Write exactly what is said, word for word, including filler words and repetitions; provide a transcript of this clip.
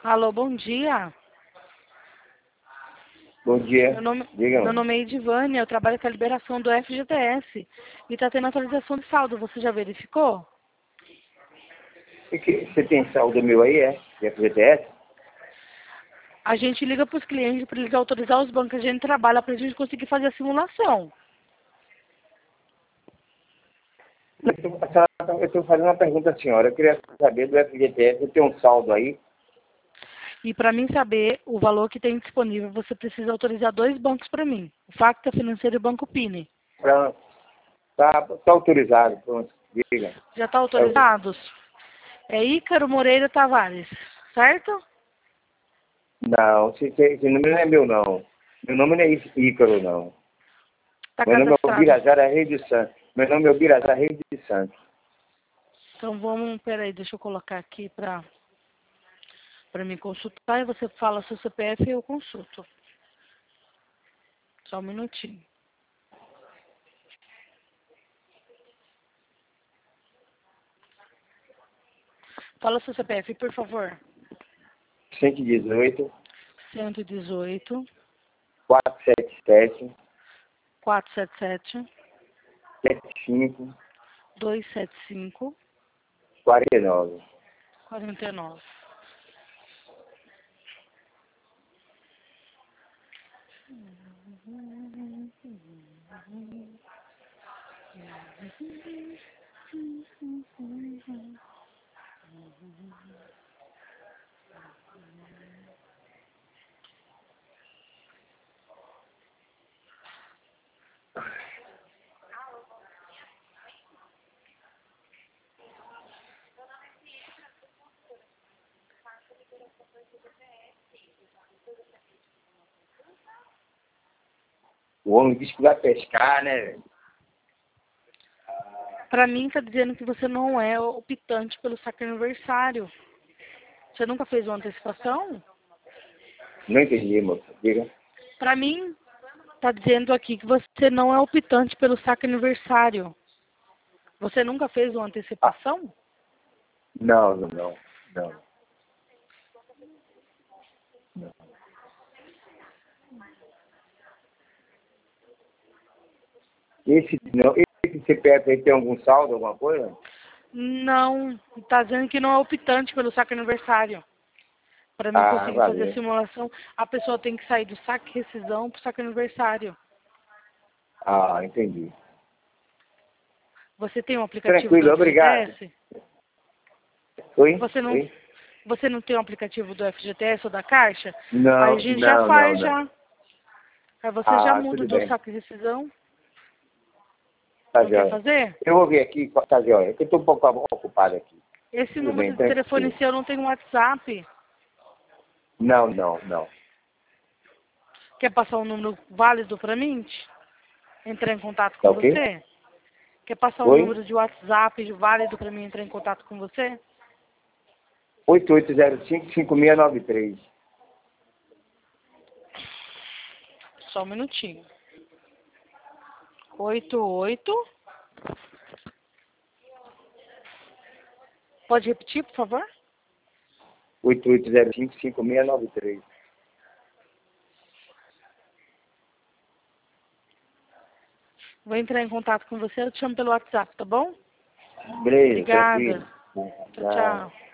Alô, bom dia. Bom dia. Meu nome, Diga. meu nome é Edivânia, eu trabalho com a liberação do F G T S. E está tendo atualização de saldo, você já verificou? E que, você tem saldo meu aí, é? De F G T S? A gente liga para os clientes para eles autorizar os bancos, a gente trabalha para a gente conseguir fazer a simulação. Eu estou fazendo uma pergunta à senhora. Eu queria saber do F G T S, eu tenho um saldo aí. E para mim saber o valor que tem disponível, você precisa autorizar dois bancos para mim. O Facta Financeiro e o Banco Pini. Pra, tá, tá autorizado, pronto. Diga. Já está É o- autorizados? É Ícaro Moreira Tavares, certo? Não, esse, esse esse nome não é meu, não. Meu nome não é Í- Ícaro, não. Está Meu nome é cadastrado. Birazara Reis de Santos. Meu nome é Birazara Reis de Santos. Então vamos, peraí, deixa eu colocar aqui para para me consultar e você fala seu C P F e eu consulto. Só um minutinho. Fala seu C P F, por favor. cento e dezoito, cento e dezoito, quatrocentos e setenta e sete, quatrocentos e setenta e sete, setenta e cinco, duzentos e setenta e cinco, quarenta e nove. quarenta e nove. O homem disse que vai pescar, né? Para mim está dizendo que você não é optante pelo saque aniversário. Você nunca fez uma antecipação? Não entendi, moça. Diga. Para mim está dizendo aqui que você não é optante pelo saque aniversário. Você nunca fez uma Ah, antecipação? não, não, não. Não. não. Esse, não, esse C P F aí tem algum saldo, alguma coisa? Não, está dizendo que não é optante pelo saque aniversário. Para mim Ah, conseguir fazer a valeu. simulação, a pessoa tem que sair do saque rescisão para o saque aniversário. Ah, entendi. Você tem um aplicativo do Tranquilo, obrigado. F G T S? Oi? Você não, Oi? você não tem um aplicativo do F G T S ou da Caixa? Aí a Não, gente já não, não, faz não. já. Aí você já Ah, muda tudo do bem. saque de rescisão. Tá Não quer jóia. fazer? Eu vou ver aqui, tá jóia. Eu estou um pouco ocupado aqui. Esse Tudo bem, número de telefone tranquilo. seu não tem um WhatsApp. Não, não, não. Quer passar um número válido para mim? Entrar em contato Tá com ok? você? Quer passar um Oi? número de WhatsApp válido para mim entrar em contato com você? oito oito zero cinco, cinco seis nove três. Só um minutinho. Oito oito. Pode repetir, por favor? oito oito zero cinco, cinco seis nove três. Vou entrar em contato com você, eu te chamo pelo WhatsApp, tá bom? Beleza, tranquilo. Obrigada. Tchau, Tá. tchau.